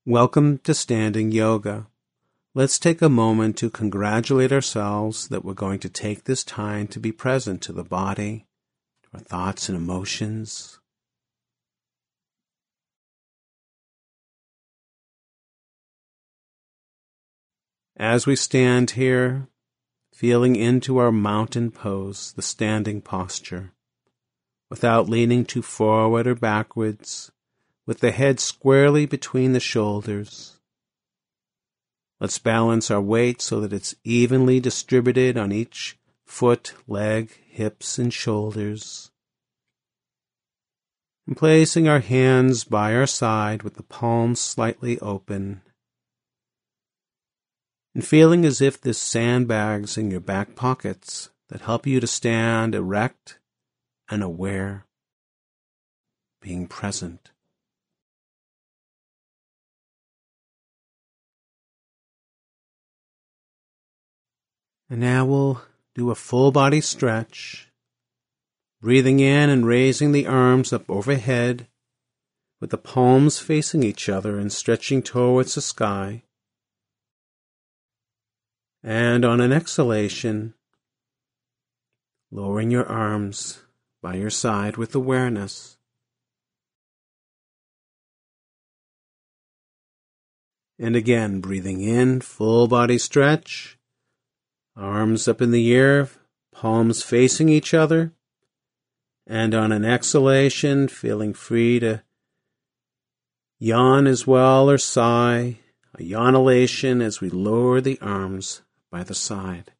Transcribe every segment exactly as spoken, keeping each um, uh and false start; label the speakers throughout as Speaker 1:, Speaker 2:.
Speaker 1: Welcome to Standing Yoga. Let's take a moment to congratulate ourselves that we're going to take this time to be present to the body, to our thoughts and emotions. As we stand here, feeling into our mountain pose, the standing posture, without leaning too forward or backwards, with the head squarely between the shoulders. Let's balance our weight so that it's evenly distributed on each foot, leg, hips, and shoulders. And placing our hands by our side with the palms slightly open. And feeling as if there's sandbags in your back pockets that help you to stand erect and aware, being present. And now we'll do a full body stretch, breathing in and raising the arms up overhead with the palms facing each other and stretching towards the sky. And on an exhalation, lowering your arms by your side with awareness. And again, breathing in, full body stretch. Arms up in the air, palms facing each other, and on an exhalation, feeling free to yawn as well or sigh, a yawnalation as we lower the arms by the side.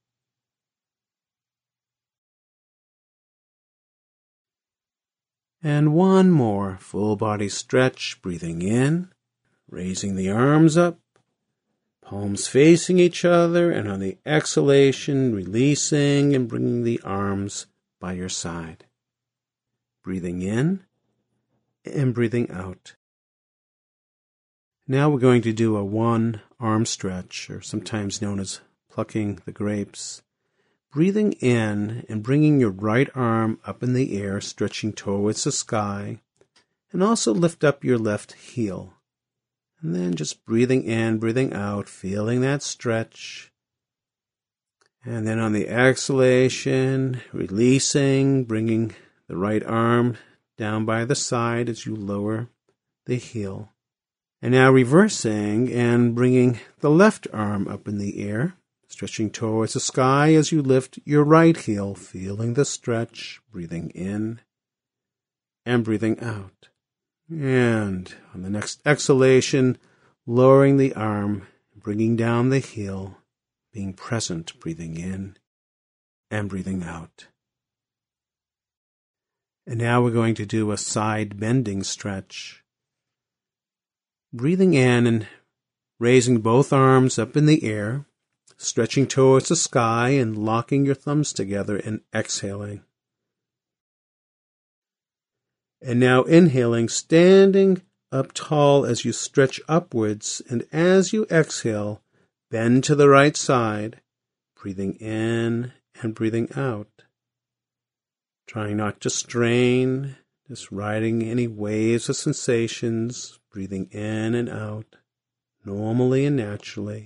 Speaker 1: And one more full body stretch, breathing in, raising the arms up, palms facing each other, and on the exhalation, releasing and bringing the arms by your side. Breathing in and breathing out. Now we're going to do a one arm stretch, or sometimes known as plucking the grapes. Breathing in and bringing your right arm up in the air, stretching towards the sky, and also lift up your left heel. And then just breathing in, breathing out, feeling that stretch. And then on the exhalation, releasing, bringing the right arm down by the side as you lower the heel. And now reversing and bringing the left arm up in the air, stretching towards the sky as you lift your right heel, feeling the stretch, breathing in and breathing out. And on the next exhalation, lowering the arm, bringing down the heel, being present, breathing in and breathing out. And now we're going to do a side bending stretch. Breathing in and raising both arms up in the air, stretching towards the sky and locking your thumbs together and exhaling. And now inhaling, standing up tall as you stretch upwards, and as you exhale, bend to the right side, breathing in and breathing out. Trying not to strain, just riding any waves of sensations, breathing in and out, normally and naturally.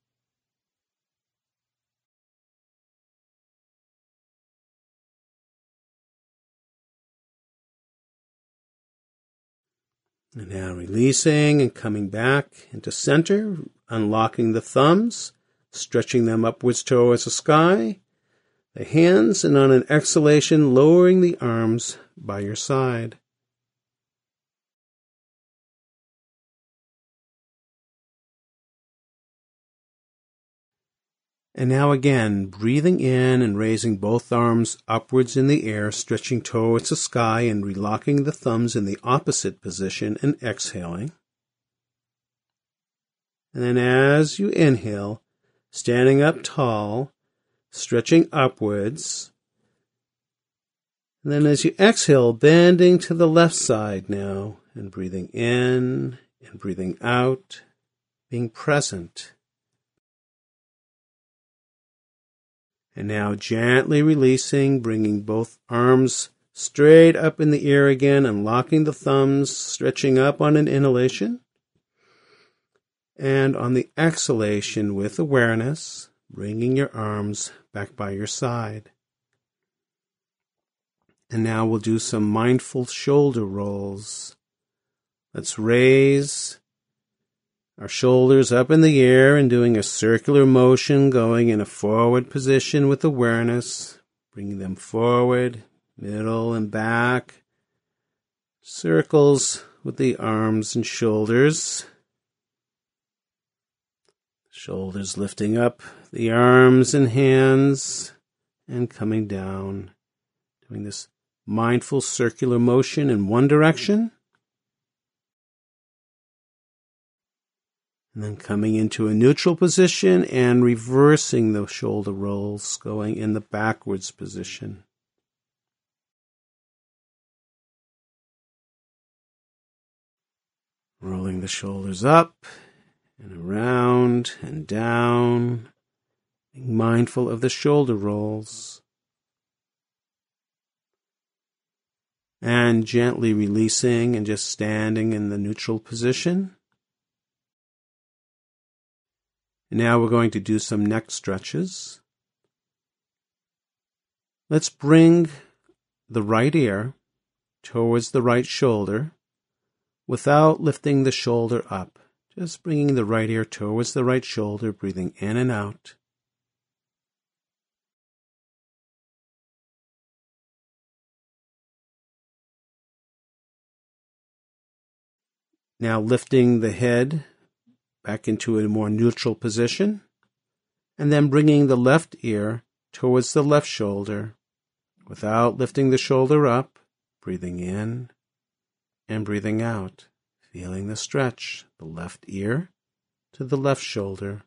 Speaker 1: And now releasing and coming back into center, unlocking the thumbs, stretching them upwards towards the sky, the hands, and on an exhalation, lowering the arms by your side. And now again, breathing in and raising both arms upwards in the air, stretching towards the sky and relocking the thumbs in the opposite position and exhaling. And then as you inhale, standing up tall, stretching upwards. And then as you exhale, bending to the left side now and breathing in and breathing out, being present. And now gently releasing, bringing both arms straight up in the air again, unlocking the thumbs, stretching up on an inhalation. And on the exhalation, with awareness, bringing your arms back by your side. And now we'll do some mindful shoulder rolls. Let's raise our shoulders up in the air and doing a circular motion, going in a forward position with awareness, bringing them forward, middle, and back. Circles with the arms and shoulders. Shoulders lifting up, the arms and hands, and coming down. Doing this mindful circular motion in one direction. And then coming into a neutral position and reversing the shoulder rolls, going in the backwards position. Rolling the shoulders up and around and down, being mindful of the shoulder rolls. And gently releasing and just standing in the neutral position. And now we're going to do some neck stretches. Let's bring the right ear towards the right shoulder without lifting the shoulder up. Just bringing the right ear towards the right shoulder, breathing in and out. Now lifting the head back into a more neutral position, and then bringing the left ear towards the left shoulder without lifting the shoulder up, breathing in and breathing out, feeling the stretch, the left ear to the left shoulder.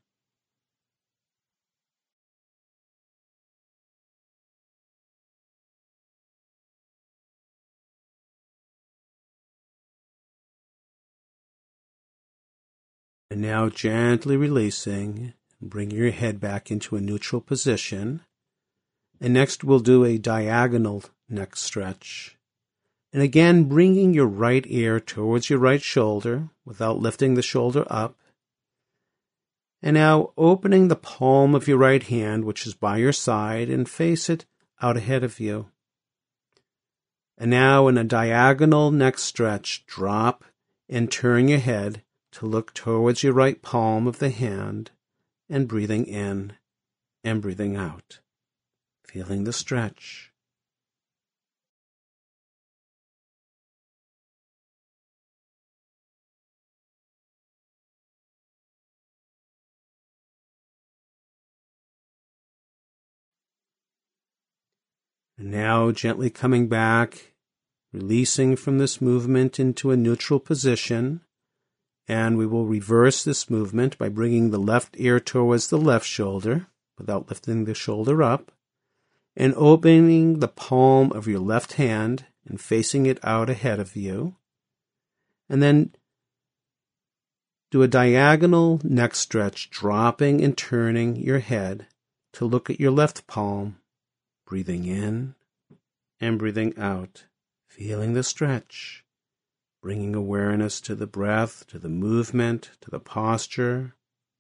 Speaker 1: And now gently releasing, bring your head back into a neutral position. And next we'll do a diagonal neck stretch. And again, bringing your right ear towards your right shoulder without lifting the shoulder up. And now opening the palm of your right hand, which is by your side, and face it out ahead of you. And now in a diagonal neck stretch, drop and turn your head to look towards your right palm of the hand, and breathing in and breathing out, feeling the stretch. And now gently coming back, releasing from this movement into a neutral position. And we will reverse this movement by bringing the left ear towards the left shoulder without lifting the shoulder up, and opening the palm of your left hand and facing it out ahead of you. And then do a diagonal neck stretch, dropping and turning your head to look at your left palm, breathing in and breathing out, feeling the stretch. Bringing awareness to the breath, to the movement, to the posture,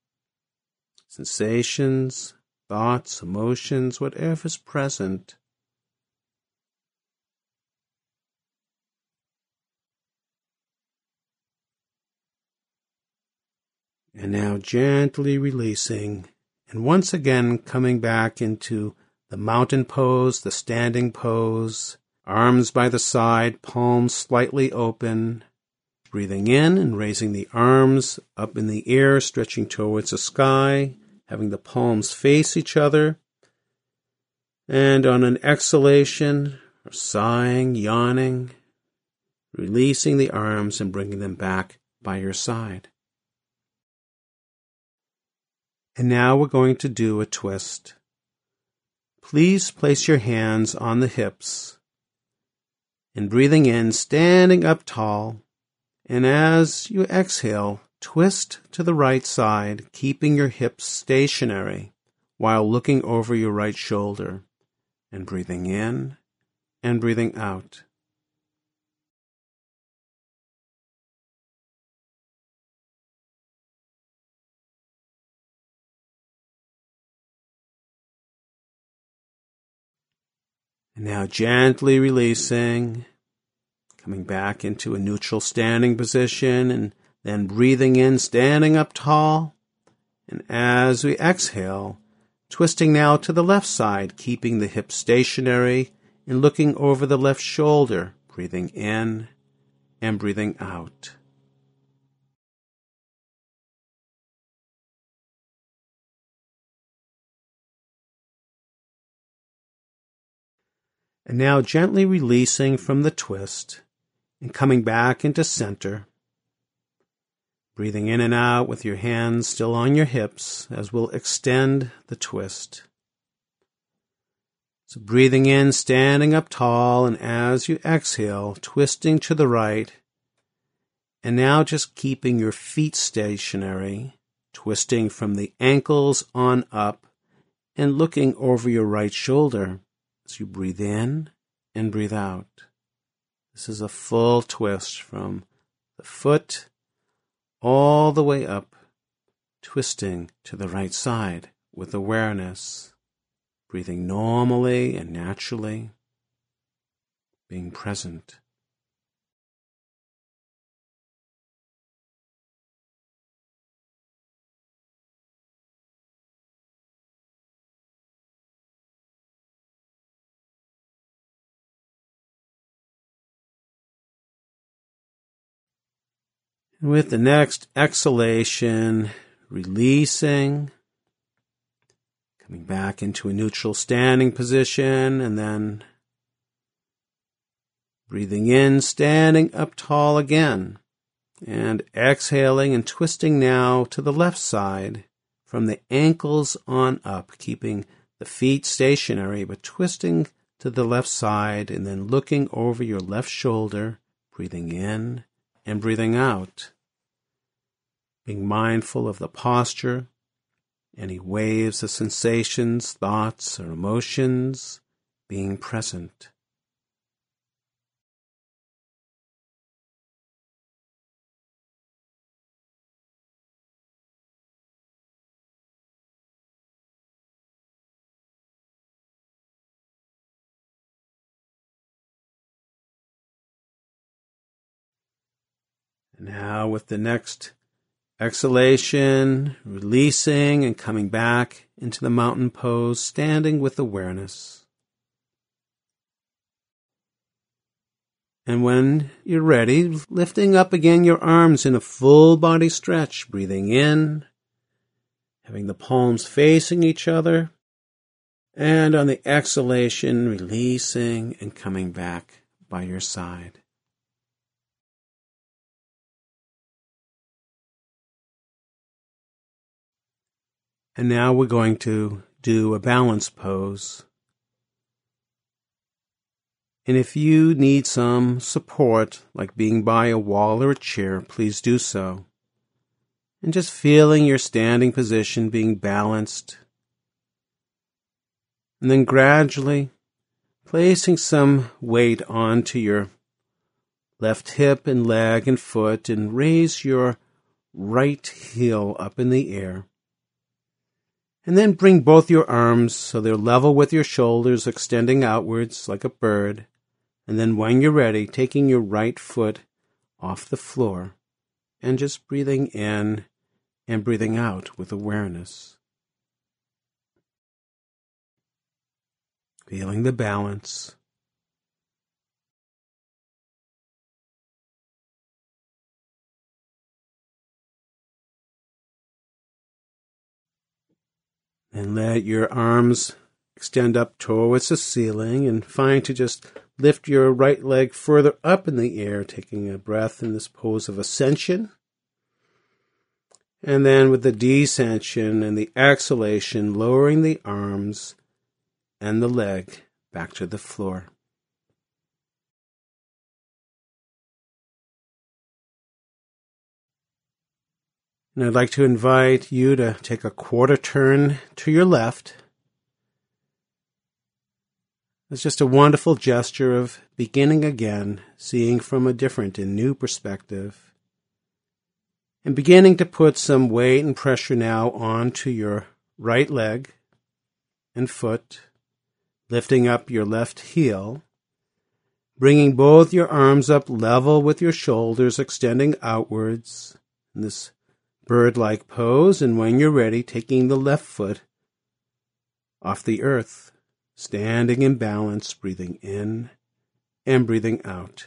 Speaker 1: sensations, thoughts, emotions, whatever's present. And now gently releasing, and once again coming back into the mountain pose, the standing pose, arms by the side, palms slightly open. Breathing in and raising the arms up in the air, stretching towards the sky, having the palms face each other. And on an exhalation, or sighing, yawning, releasing the arms and bringing them back by your side. And now we're going to do a twist. Please place your hands on the hips. And breathing in, standing up tall. And as you exhale, twist to the right side, keeping your hips stationary while looking over your right shoulder. And breathing in and breathing out. And now gently releasing, coming back into a neutral standing position, and then breathing in, standing up tall. And as we exhale, twisting now to the left side, keeping the hips stationary and looking over the left shoulder, breathing in and breathing out. And now gently releasing from the twist and coming back into center. Breathing in and out with your hands still on your hips as we'll extend the twist. So breathing in, standing up tall, and as you exhale, twisting to the right. And now just keeping your feet stationary, twisting from the ankles on up and looking over your right shoulder as you breathe in and breathe out. This is a full twist from the foot all the way up, twisting to the right side with awareness, breathing normally and naturally, being present. And with the next exhalation, releasing, coming back into a neutral standing position, and then breathing in, standing up tall again, and exhaling and twisting now to the left side from the ankles on up, keeping the feet stationary, but twisting to the left side and then looking over your left shoulder, breathing in and breathing out, being mindful of the posture, any waves of sensations, thoughts, or emotions, being present. And now with the next exhalation, releasing and coming back into the mountain pose, standing with awareness. And when you're ready, lifting up again your arms in a full body stretch, breathing in, having the palms facing each other, and on the exhalation, releasing and coming back by your side. And now we're going to do a balance pose. And if you need some support, like being by a wall or a chair, please do so. And just feeling your standing position being balanced. And then gradually placing some weight onto your left hip and leg and foot, and raise your right heel up in the air. And then bring both your arms so they're level with your shoulders, extending outwards like a bird. And then when you're ready, taking your right foot off the floor and just breathing in and breathing out with awareness. Feeling the balance. And let your arms extend up towards the ceiling, and find to just lift your right leg further up in the air, taking a breath in this pose of ascension. And then with the descension and the exhalation, lowering the arms and the leg back to the floor. And I'd like to invite you to take a quarter turn to your left. It's just a wonderful gesture of beginning again, seeing from a different and new perspective, and beginning to put some weight and pressure now onto your right leg and foot, lifting up your left heel, bringing both your arms up level with your shoulders, extending outwards in this bird-like pose, and when you're ready, taking the left foot off the earth, standing in balance, breathing in and breathing out.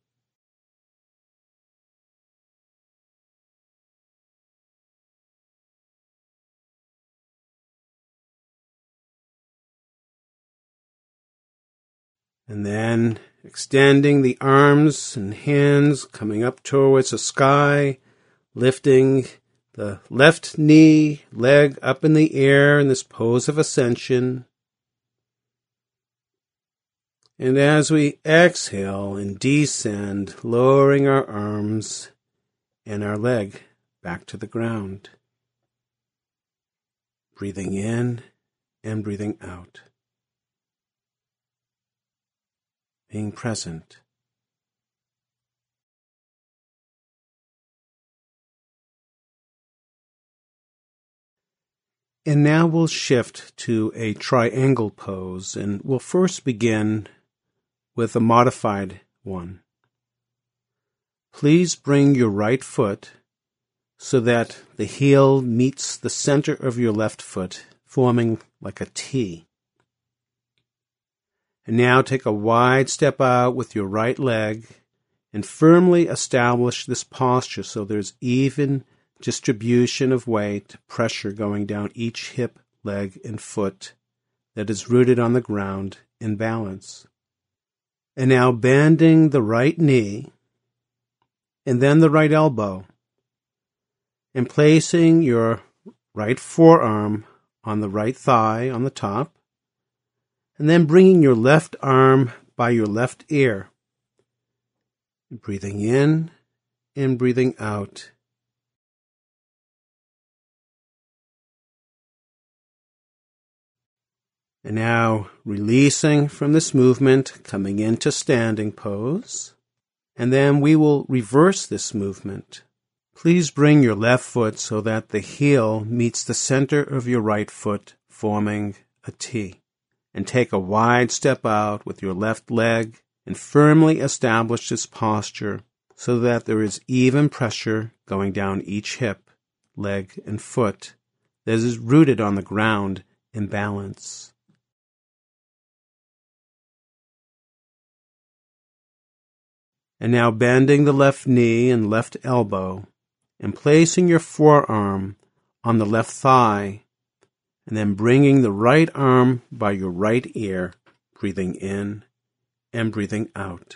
Speaker 1: And then extending the arms and hands, coming up towards the sky, lifting the left knee, leg up in the air in this pose of ascension. And as we exhale and descend, lowering our arms and our leg back to the ground. Breathing in and breathing out. Being present. And now we'll shift to a triangle pose, and we'll first begin with a modified one. Please bring your right foot so that the heel meets the center of your left foot, forming like a T. And now take a wide step out with your right leg and firmly establish this posture so there's even distribution of weight, pressure going down each hip, leg, and foot that is rooted on the ground in balance. And now bending the right knee and then the right elbow and placing your right forearm on the right thigh on the top, and then bringing your left arm by your left ear, breathing in and breathing out. And now releasing from this movement, coming into standing pose, and then we will reverse this movement. Please bring your left foot so that the heel meets the center of your right foot, forming a T. And take a wide step out with your left leg and firmly establish this posture so that there is even pressure going down each hip, leg, and foot that is rooted on the ground in balance. And now bending the left knee and left elbow and placing your forearm on the left thigh, and then bringing the right arm by your right ear, breathing in and breathing out.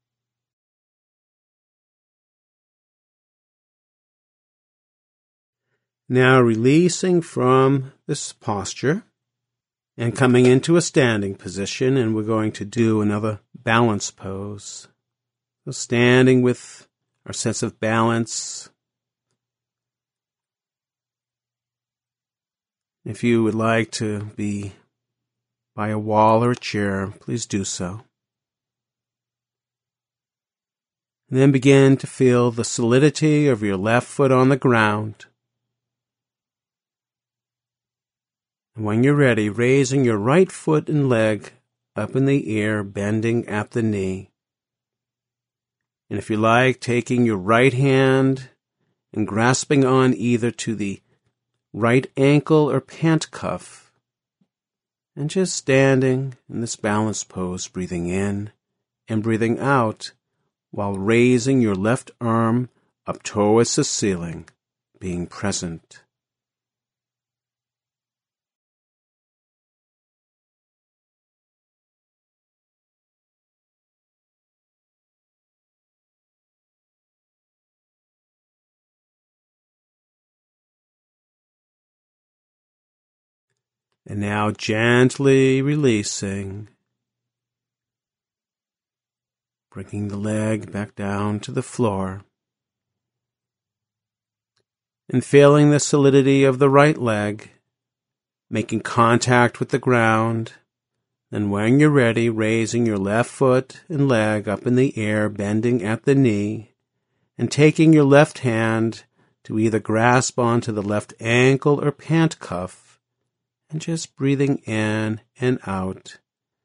Speaker 1: Now releasing from this posture and coming into a standing position, and we're going to do another balance pose. So standing with our sense of balance. If you would like to be by a wall or a chair, please do so. And then begin to feel the solidity of your left foot on the ground. And when you're ready, raising your right foot and leg up in the air, bending at the knee. And if you like, taking your right hand and grasping on either to the right ankle or pant cuff, and just standing in this balance pose, breathing in and breathing out while raising your left arm up towards the ceiling, being present. And now gently releasing, bringing the leg back down to the floor, and feeling the solidity of the right leg, making contact with the ground. Then when you're ready, raising your left foot and leg up in the air, bending at the knee, and taking your left hand to either grasp onto the left ankle or pant cuff, and just breathing in and out,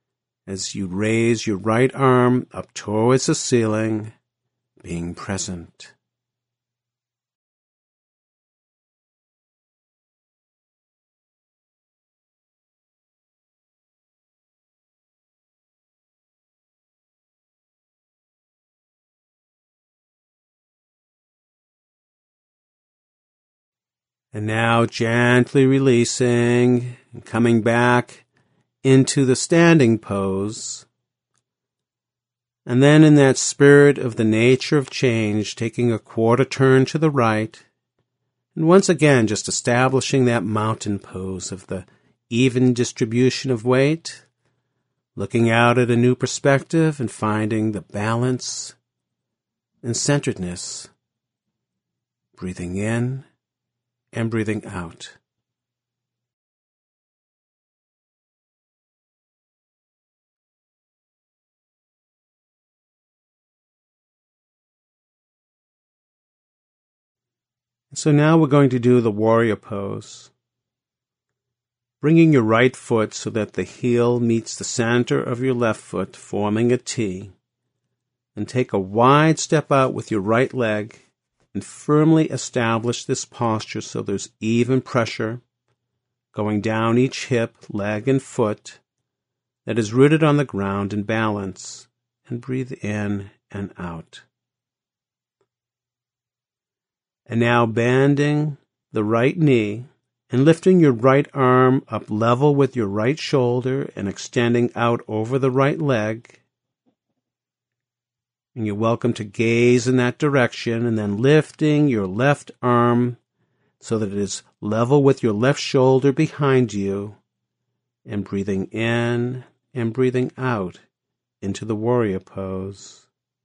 Speaker 1: as you raise your right arm up towards the ceiling, being present. And now gently releasing and coming back into the standing pose. And then in that spirit of the nature of change, taking a quarter turn to the right. And once again, just establishing that mountain pose of the even distribution of weight, looking out at a new perspective and finding the balance and centeredness. Breathing in and breathing out. So now we're going to do the warrior pose. Bringing your right foot so that the heel meets the center of your left foot, forming a T. And take a wide step out with your right leg and firmly establish this posture so there's even pressure going down each hip, leg, and foot that is rooted on the ground in balance. And breathe in and out. And now bending the right knee and lifting your right arm up level with your right shoulder and extending out over the right leg. And you're welcome to gaze in that direction and then lifting your left arm so that it is level with your left shoulder behind you and breathing in and breathing out into the warrior pose.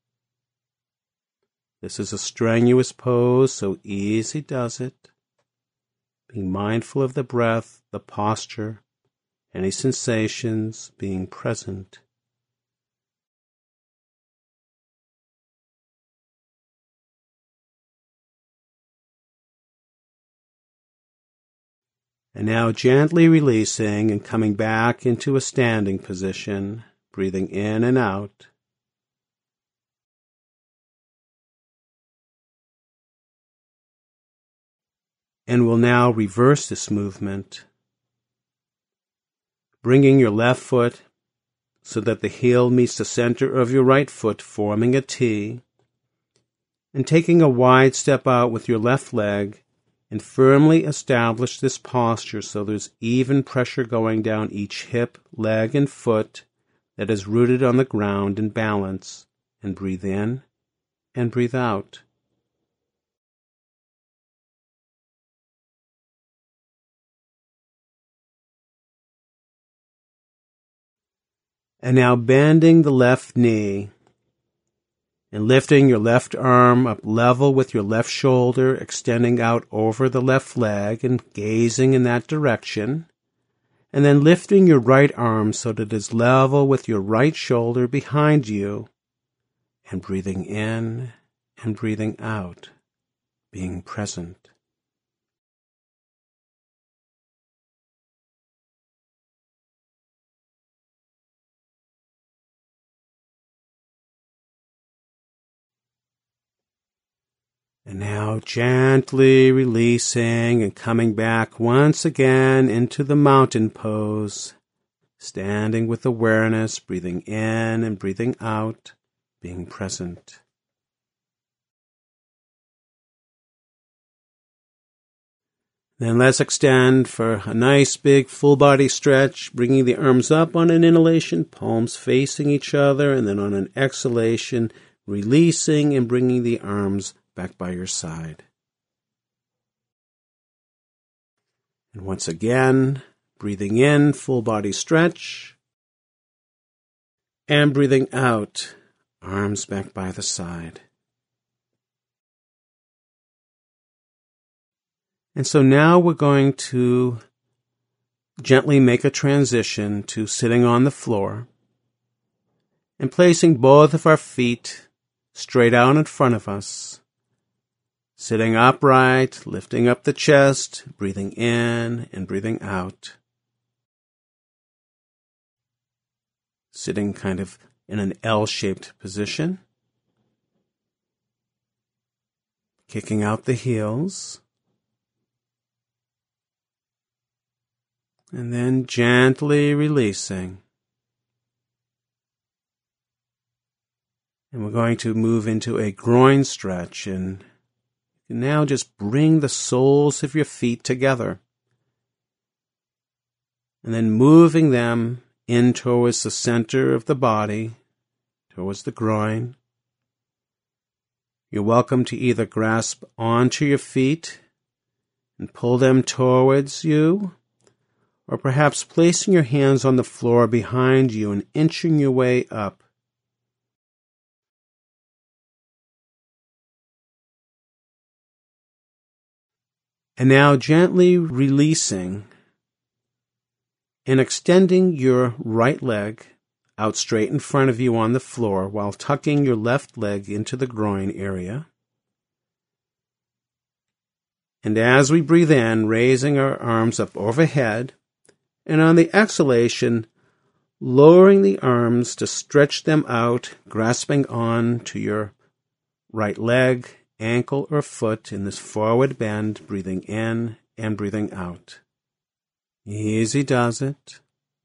Speaker 1: This is a strenuous pose, so easy does it. Being mindful of the breath, the posture, any sensations, being present. And now gently releasing and coming back into a standing position, breathing in and out. And we'll now reverse this movement, bringing your left foot so that the heel meets the center of your right foot, forming a T, and taking a wide step out with your left leg, and firmly establish this posture so there's even pressure going down each hip, leg, and foot that is rooted on the ground in balance. And breathe in and breathe out. And now bending the left knee and lifting your left arm up level with your left shoulder, extending out over the left leg and gazing in that direction. And then lifting your right arm so that it is level with your right shoulder behind you. And breathing in and breathing out, being present. And now gently releasing and coming back once again into the mountain pose, standing with awareness, breathing in and breathing out, being present. Then let's extend for a nice big full body stretch, bringing the arms up on an inhalation, palms facing each other, and then on an exhalation, releasing and bringing the arms back by your side. And once again, breathing in, full body stretch, and breathing out, arms back by the side. And so now we're going to gently make a transition to sitting on the floor and placing both of our feet straight out in front of us. Sitting upright, lifting up the chest, breathing in and breathing out. sitting kind of in an L-shaped position. Kicking out the heels. And then gently releasing. And we're going to move into a groin stretch, and you can now just bring the soles of your feet together. And then moving them in towards the center of the body, towards the groin. You're welcome to either grasp onto your feet and pull them towards you, or perhaps placing your hands on the floor behind you and inching your way up. And now gently releasing and extending your right leg out straight in front of you on the floor while tucking your left leg into the groin area. And as we breathe in, raising our arms up overhead, and on the exhalation, lowering the arms to stretch them out, grasping on to your right leg, ankle, or foot in this forward bend, breathing in and breathing out. Easy does it.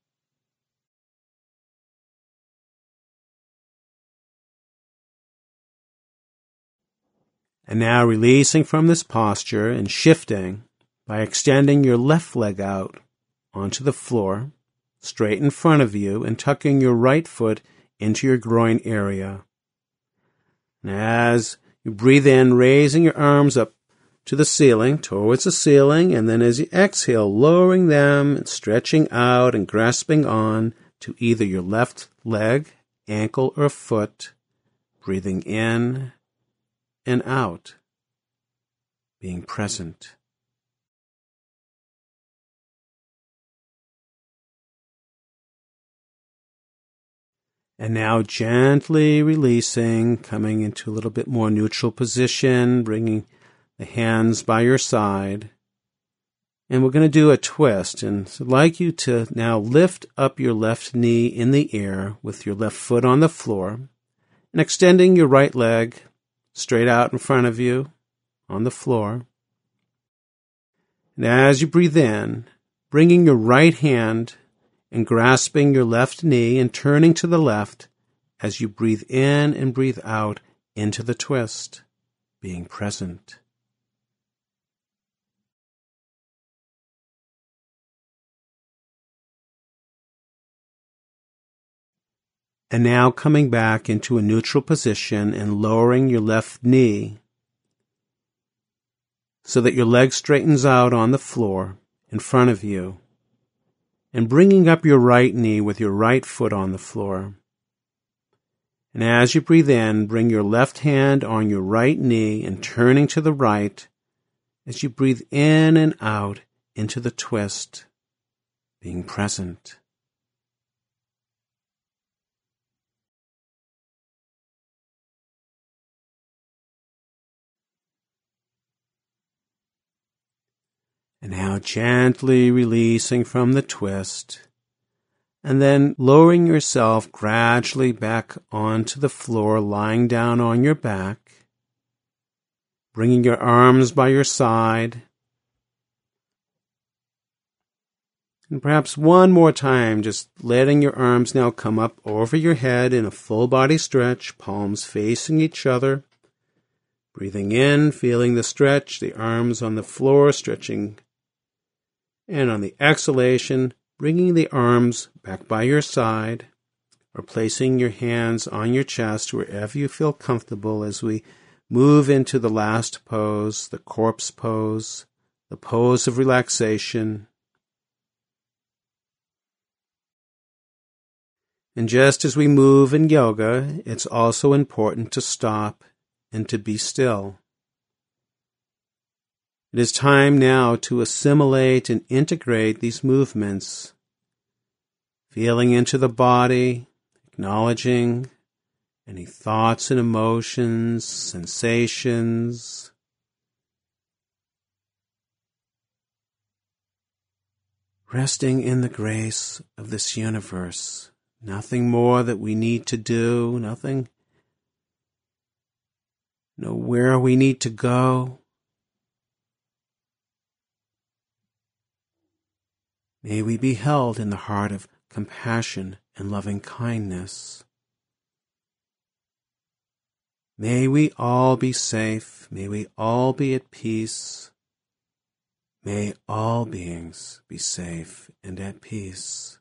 Speaker 1: And now releasing from this posture and shifting by extending your left leg out onto the floor, straight in front of you, and tucking your right foot into your groin area. And as you breathe in, raising your arms up to the ceiling, towards the ceiling, and then as you exhale, lowering them and stretching out and grasping on to either your left leg, ankle, or foot, breathing in and out, being present. And now gently releasing, coming into a little bit more neutral position, bringing the hands by your side. And we're going to do a twist. And I'd like you to now lift up your left knee in the air with your left foot on the floor and extending your right leg straight out in front of you on the floor. And as you breathe in, bringing your right hand and grasping your left knee and turning to the left as you breathe in and breathe out into the twist, being present. And now coming back into a neutral position and lowering your left knee so that your leg straightens out on the floor in front of you, and bringing up your right knee with your right foot on the floor. And as you breathe in, bring your left hand on your right knee and turning to the right as you breathe in and out into the twist, being present. And now gently releasing from the twist, and then lowering yourself gradually back onto the floor, lying down on your back, bringing your arms by your side, and perhaps one more time, just letting your arms now come up over your head in a full body stretch, palms facing each other, breathing in, feeling the stretch, the arms on the floor stretching. And on the exhalation, bringing the arms back by your side or placing your hands on your chest wherever you feel comfortable as we move into the last pose, the corpse pose, the pose of relaxation. And just as we move in yoga, it's also important to stop and to be still. It is time now to assimilate and integrate these movements, feeling into the body, acknowledging any thoughts and emotions, sensations. Resting in the grace of this universe, Nothing more that we need to do, nothing, nowhere we need to go. May we be held in the heart of compassion and loving kindness. May we all be safe. May we all be at peace. May all beings be safe and at peace.